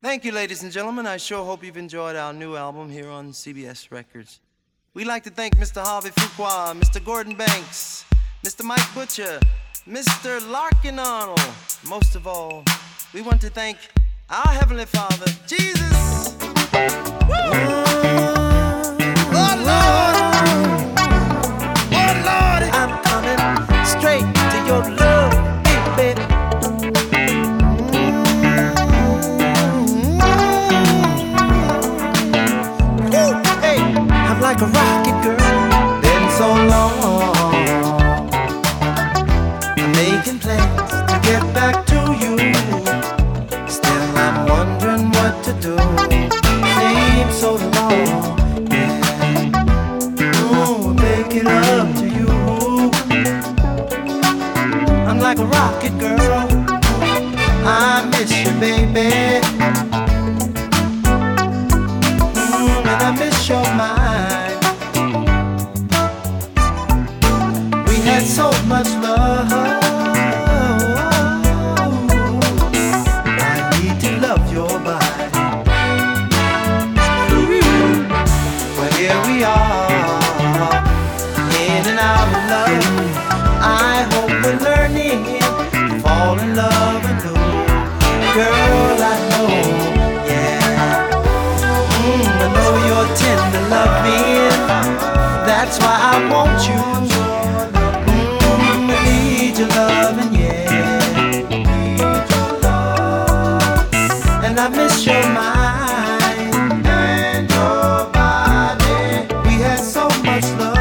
Thank you, ladies and gentlemen. I sure hope you've enjoyed our new album here on CBS Records. We'd like to thank Mr. Harvey Fuqua, Mr. Gordon Banks, Mr. Mike Butcher, Mr. Larkin Arnold. Most of all, we want to thank our Heavenly Father, Jesus. Woo! Oh, Lord! Oh, Lord! I'm coming straight to your love, baby. Like a rocket girl, been so long. I'm making plans to get back to you. Still I'm wondering what to do. Seems so long, yeah. Ooh, make it up to you. I'm like a rocket girl, I miss you, baby. And I miss your mind. We had so much love. I need to love your body. Well, here we are, in and out of love. I hope we're learning to fall in love anew. Girl, I know. I know you're tender loving. That's why I want you. I need your loving, yeah. And I miss your mind and your body. We had so much love.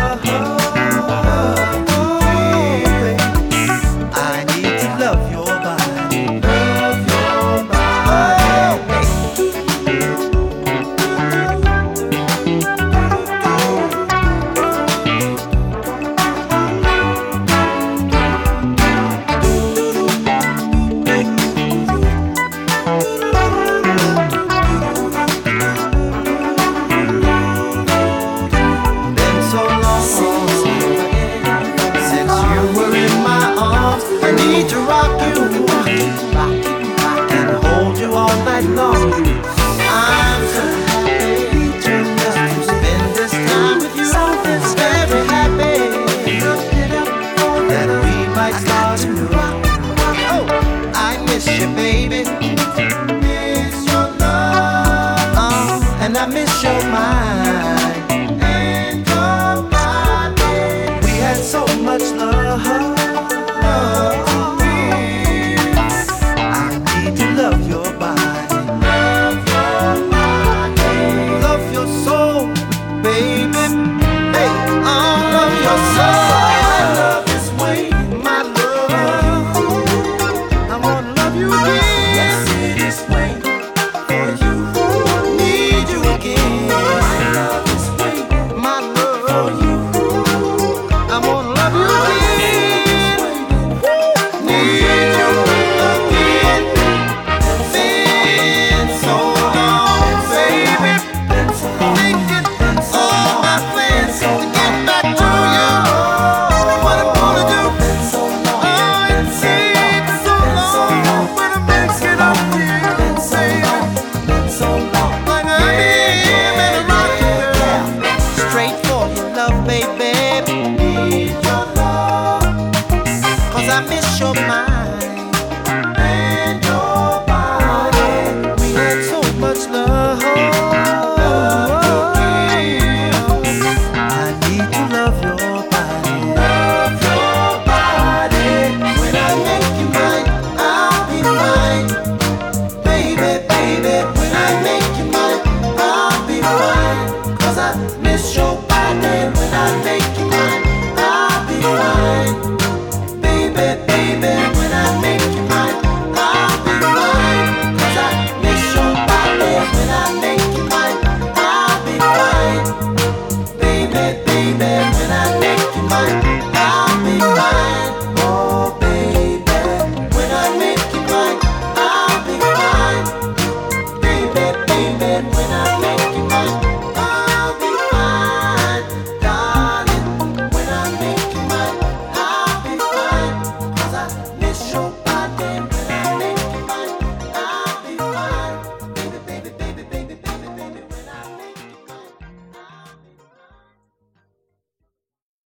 I need to love your body. Love your body. I need to rock you and hold you all night long.